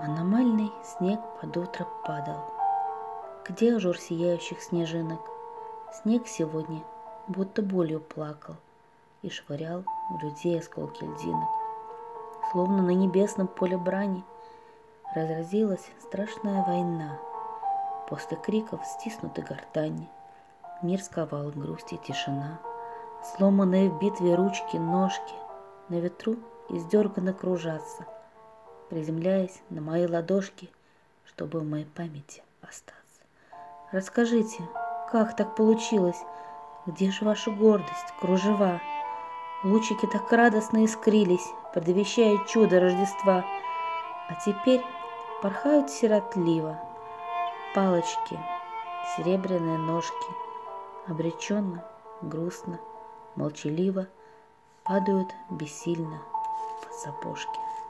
Аномальный снег под утро падал. Где ажур сияющих снежинок? Снег сегодня будто болью плакал и швырял в людей осколки льдинок. Словно на небесном поле брани разразилась страшная война. После криков стиснутой гортани мир сковал грусть и тишина. Сломанные в битве ручки, ножки на ветру издерганы кружатся, приземляясь на мои ладошки, чтобы в моей памяти остаться. Расскажите, как так получилось? Где же ваша гордость, кружева? Лучики так радостно искрились, предвещая чудо Рождества. А теперь порхают сиротливо палочки, серебряные ножки, обреченно, грустно, молчаливо падают бессильно под сапожки.